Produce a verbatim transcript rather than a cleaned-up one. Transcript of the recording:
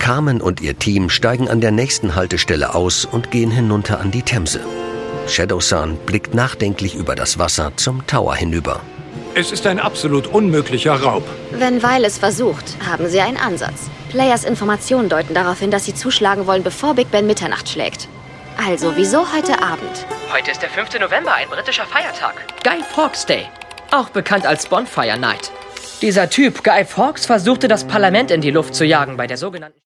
Carmen und ihr Team steigen an der nächsten Haltestelle aus und gehen hinunter an die Themse. Shadowsun blickt nachdenklich über das Wasser zum Tower hinüber. Es ist ein absolut unmöglicher Raub. Wenn Weil es versucht, haben sie einen Ansatz. Players Informationen deuten darauf hin, dass sie zuschlagen wollen, bevor Big Ben Mitternacht schlägt. Also, wieso heute Abend? Heute ist der fünfte November, ein britischer Feiertag. Guy Fawkes Day, auch bekannt als Bonfire Night. Dieser Typ, Guy Fawkes, versuchte das Parlament in die Luft zu jagen bei der sogenannten